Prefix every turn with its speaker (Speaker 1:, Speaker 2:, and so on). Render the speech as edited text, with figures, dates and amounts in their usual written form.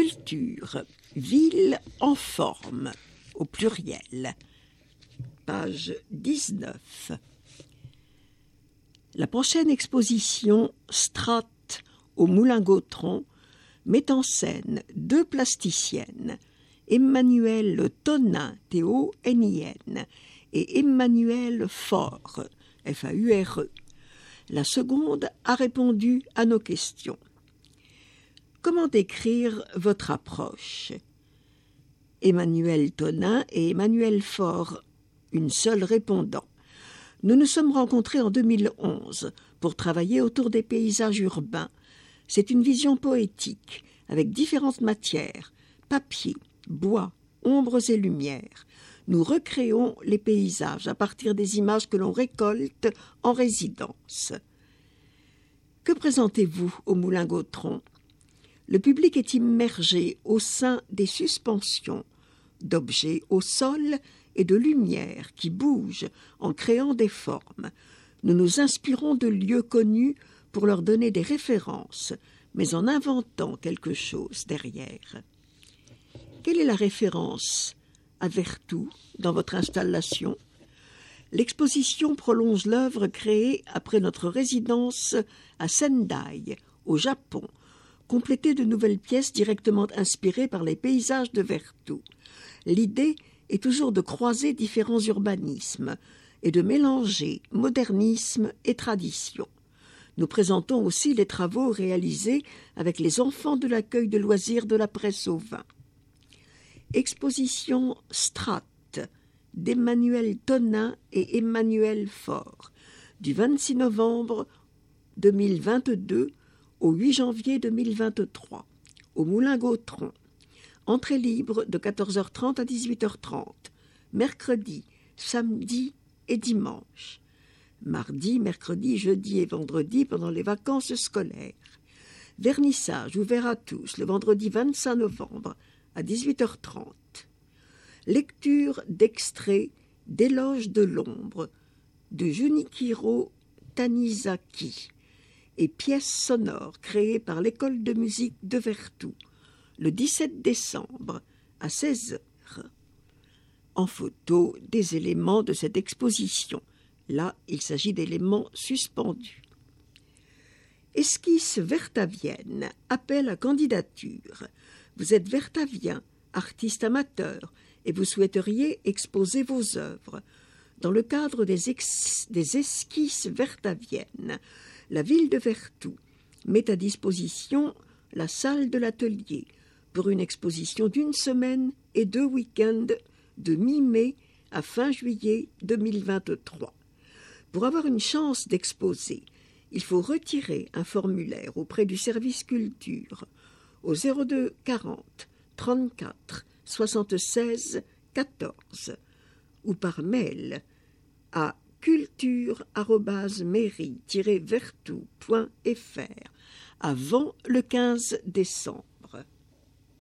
Speaker 1: Culture, ville en forme, au pluriel. Page 19. La prochaine exposition Strates au Moulin-Gautron met en scène deux plasticiennes, Emmanuelle Tonin, T-O-N-I-N, et Emmanuelle Faure, F-A-U-R-E. La seconde a répondu à nos questions. Comment décrire votre approche? Emmanuelle Tonin et Emmanuelle Faure, une seule répondant. Nous nous sommes rencontrés en 2011 pour travailler autour des paysages urbains. C'est une vision poétique, avec différentes matières, papier, bois, ombres et lumières. Nous recréons les paysages à partir des images que l'on récolte en résidence. Que présentez-vous au Moulin-Gautron? Le public est immergé au sein des suspensions, d'objets au sol et de lumière qui bougent en créant des formes. Nous nous inspirons de lieux connus pour leur donner des références, mais en inventant quelque chose derrière. Quelle est la référence à Vertou dans votre installation? L'exposition prolonge l'œuvre créée après notre résidence à Sendai, au Japon, complétée de nouvelles pièces directement inspirées par les paysages de Vertou. L'idée est toujours de croiser différents urbanismes et de mélanger modernisme et tradition. Nous présentons aussi les travaux réalisés avec les enfants de l'accueil de loisirs de la Presse au Vin. Exposition Strates d'Emmanuelle Tonin et Emmanuelle Faure, du 26 novembre 2022 au 8 janvier 2023, au Moulin-Gautron. Entrée libre de 14h30 à 18h30, mercredi, samedi et dimanche. Mardi, mercredi, jeudi et vendredi pendant les vacances scolaires. Vernissage ouvert à tous le vendredi 25 novembre à 18h30. Lecture d'extraits d'Éloge de l'ombre de Junichiro Tanizaki et pièces sonores créées par l'École de musique de Vertou le 17 décembre à 16h. En photo, des éléments de cette exposition. Là, il s'agit d'éléments suspendus. Esquisse vertavienne, appel à candidature. Vous êtes vertavien, artiste amateur, et vous souhaiteriez exposer vos œuvres. Dans le cadre des esquisses vertaviennes, la ville de Vertou met à disposition la salle de l'atelier pour une exposition d'1 semaine et 2 week-ends de mi-mai à fin juillet 2023. Pour avoir une chance d'exposer, il faut retirer un formulaire auprès du service culture au 02 40 34 76 14 ou par mail à culture@mairie-vertou.fr avant le 15 décembre.